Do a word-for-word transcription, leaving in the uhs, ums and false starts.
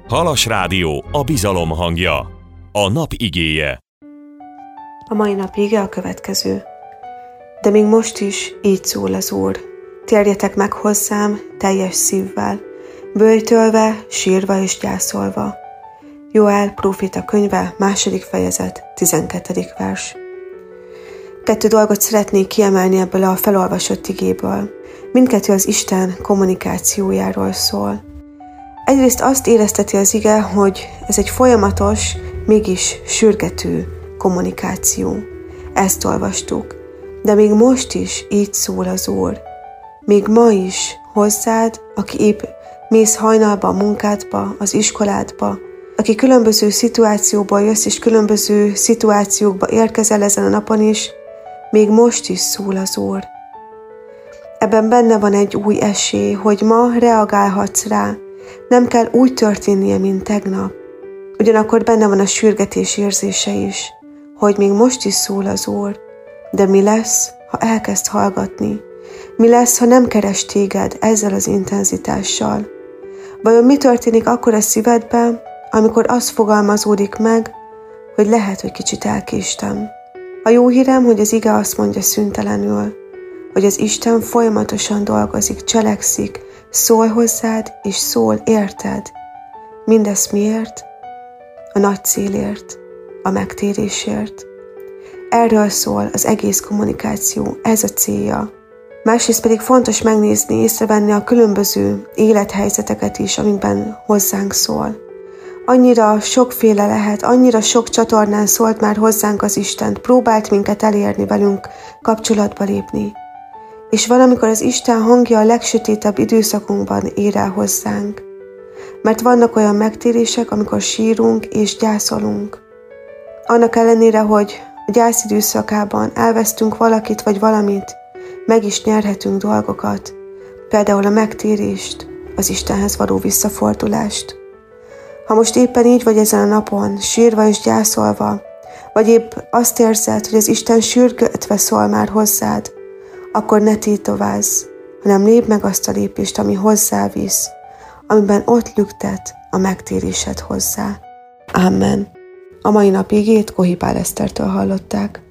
Halas Rádió, a bizalom hangja. A nap igéje. A mai nap ige a következő. De még most is így szól az Úr. Térjetek meg hozzám teljes szívvel, böjtölve, sírva és gyászolva. Joel próféta könyve, második fejezet, tizenkettedik vers. Kettő dolgot szeretnék kiemelni ebből a felolvasott igéből. Mindkettő az Isten kommunikációjáról szól. Egyrészt azt érezteti az ige, hogy ez egy folyamatos, mégis sürgető kommunikáció. Ezt olvastuk. De még most is így szól az Úr. Még ma is hozzád, aki épp mész hajnalba a munkádba, az iskoládba, aki különböző szituációból jössz, és különböző szituációkba érkezel ezen a napon is, még most is szól az Úr. Ebben benne van egy új esély, hogy ma reagálhatsz rá. Nem kell úgy történnie, mint tegnap. Ugyanakkor benne van a sürgetés érzése is, hogy még most is szól az Úr. De mi lesz, ha elkezd hallgatni? Mi lesz, ha nem keres téged ezzel az intenzitással? Vajon mi történik akkor a szívedben, amikor az fogalmazódik meg, hogy lehet, hogy kicsit elkéstem? A jó hírem, hogy az ige azt mondja szüntelenül, hogy az Isten folyamatosan dolgozik, cselekszik, szól hozzád, és szól érted. Mindezt miért? A nagy célért, a megtérésért. Erről szól az egész kommunikáció, ez a célja. Másrészt pedig fontos megnézni, észrevenni a különböző élethelyzeteket is, amikben hozzánk szól. Annyira sokféle lehet, annyira sok csatornán szólt már hozzánk az Isten, próbált minket elérni, velünk kapcsolatba lépni. És valamikor az Isten hangja a legsötétebb időszakunkban ér el hozzánk. Mert vannak olyan megtérések, amikor sírunk és gyászolunk. Annak ellenére, hogy a gyász időszakában elvesztünk valakit vagy valamit, meg is nyerhetünk dolgokat, például a megtérést, az Istenhez való visszafordulást. Ha most éppen így vagy ezen a napon, sírva és gyászolva, vagy épp azt érzed, hogy az Isten sürgetve szól már hozzád, akkor ne tétovázz, hanem lépd meg azt a lépést, ami hozzávisz, amiben ott lüktet a megtérésed hozzá. Amen. A mai nap igét Kohipál Esztertől hallották.